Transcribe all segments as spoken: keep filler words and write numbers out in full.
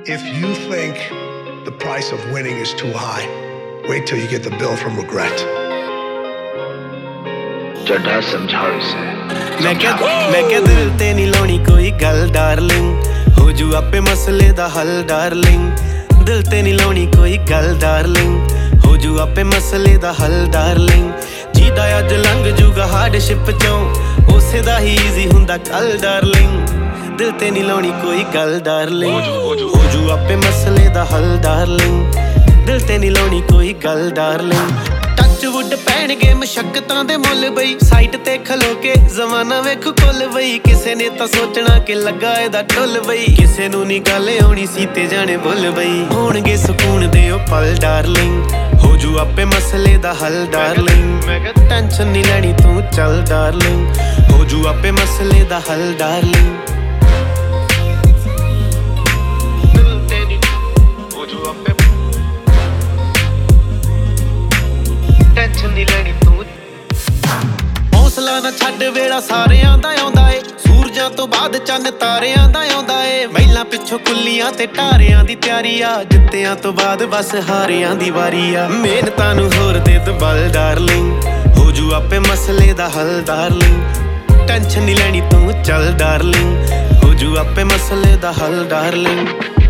If you think the price of winning is too high, wait till you get the bill from regret. चढ़ा समझाओ इसे। मैं क्या मैं क्या दिल ते नहीं लाउनी कोई गल डार्लिंग, हो जू आपे मसले दा हल डार्लिंग। दिल ते नहीं लाउनी कोई गल डार्लिंग, हो जू आपे मसले दा हल डार्लिंग। जीदा अज लंघ जूगा हार्डशिप चों, उसे दा ही ईजी हुंदा कल डार्लिंग। दिल ते नहीं लाउनी कोई गल डार्लिंग, हो जू आपे मसले दा हल डार्लिंग। दिल ते नहीं लाउनी कोई गल डार्लिंग। टच वुड पैणगे मशक्कतां दे मुੱਲ बई, साइट ते खलो के जमाना वेख कुल बई। किसे ने तां सोचना कि लगा एदा ढुल बई, किसे नूं नी गल आउणी सी ते जाने भुल बई। होणगे सुकून दे ओ पल डार्लिंग, हो जू आपे मसले दा हल डार्लिंग। टेंशन नहीं लैनी तू चल डार्लिंग, हो जू आपे मसले दा हल डार्लिंग। ਹੌਸਲਾ ਨਾ ਛੱਡ ਵੇਲਾ ਸਾਰਿਆਂ ਦਾ ਆਉਂਦਾ ਏ, ਸੂਰਜਾਂ ਤੋਂ ਬਾਅਦ ਚੰਨ ਤਾਰਿਆਂ ਦਾ ਆਉਂਦਾ ਏ। ਮਹਿਲਾਂ ਪਿੱਛੋਂ ਕੁੱਲੀਆਂ ਤੇ ਟਾਰਿਆਂ ਦੀ ਤਿਆਰੀ ਆ, ਜਿੱਤਿਆਂ ਤੋਂ ਬਾਅਦ ਬਸ ਹਾਰਿਆਂ ਦੀ ਵਾਰੀ ਆ। ਮਿਹਨਤਾਂ ਨੂੰ ਹੋਰ ਦੇ ਦੋ ਬਲ ਡਾਰਲਿੰਗ, ਹੋ ਜੂ ਆਪੇ ਮਸਲੇ ਦਾ ਹੱਲ ਡਾਰਲਿੰਗ। ਟੈਨਸ਼ਨ ਨਹੀਂ ਲੈਣੀ ਤੂੰ ਚੱਲ ਡਾਰਲਿੰਗ, ਹੋ ਜੂ ਆਪੇ ਮਸਲੇ ਦਾ ਹੱਲ ਡਾਰਲਿੰਗ।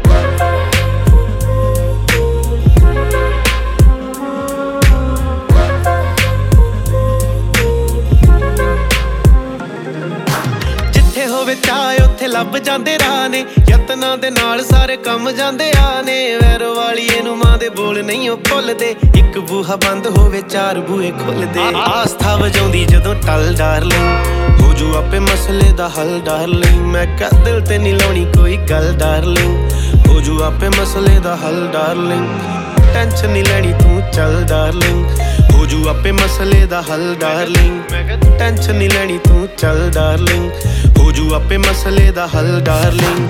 ਹੋਵੇ ਚਾਹੇ ਉੱਥੇ ਲੱਭ ਜਾਂਦੇ ਰਾਹ ਨੇ, ਯਤਨਾਂ ਦੇ ਨਾਲ ਸਾਰੇ ਕੰਮ ਜਾਂਦੇ ਆ ਨੇ। ਵੈਰੋ ਵਾਲੀਏ ਨੂੰ ਮਾਂ ਦੇ ਬੋਲ ਨਹੀਂ ਉਹ ਭੁੱਲਦੇ, ਇੱਕ ਬੂਹਾ ਬੰਦ ਹੋਵੇ ਚਾਰ ਬੂਹੇ ਖੁੱਲਦੇ। ਆਸਥਾ ਵਜਾਉਂਦੀ ਜਦੋਂ ਟਲ ਡਾਰਲਿੰਗ, ਹੋ ਜੂ ਆਪੇ ਮਸਲੇ ਦਾ ਹੱਲ ਡਾਰਲਿੰਗ। ਮੈਂ ਕਿਹਾ ਦਿਲ ਤੇ ਨਹੀਂ ਲਾਉਣੀ ਕੋਈ ਗੱਲ ਡਾਰਲਿੰਗ, ਹੋ ਜੂ ਆਪੇ ਮਸਲੇ ਦਾ ਹੱਲ ਡਾਰਲਿੰਗ। ਟੈਨਸ਼ਨ ਨਹੀਂ ਲੈਣੀ ਤੂੰ ਚੱਲ ਡਾਰਲਿੰਗ, ਹੋ ਜੂ ਆਪੇ ਮਸਲੇ ਦਾ ਹੱਲ ਡਾਰਲਿੰਗ। ਟੈਨਸ਼ਨ ਨਹੀਂ ਲੈਣੀ ਤੂੰ ਚੱਲ ਡਾਰਲਿੰਗ, ਹੋ ਜੂ ਆਪੇ ਮਸਲੇ ਦਾ ਹੱਲ ਡਾਰਲਿੰਗ।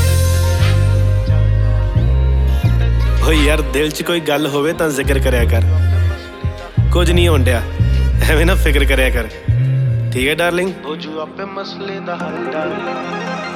ਓ ਯਾਰ ਦਿਲ 'ਚ ਕੋਈ ਗੱਲ ਹੋਵੇ ਤਾਂ ਜ਼ਿਕਰ ਕਰਿਆ ਕਰ, ਕੁਝ ਨਹੀਂ ਹੋਣ ਡਿਆ ਐਵੇਂ ਨਾ ਫਿਕਰ ਕਰਿਆ ਕਰ, ਠੀਕ ਹੈ ਡਾਰਲਿੰਗ। ਹੋ ਜੂ ਆਪੇ ਮਸਲੇ ਦਾ ਹੱਲ ਡਾਰਲਿੰਗ।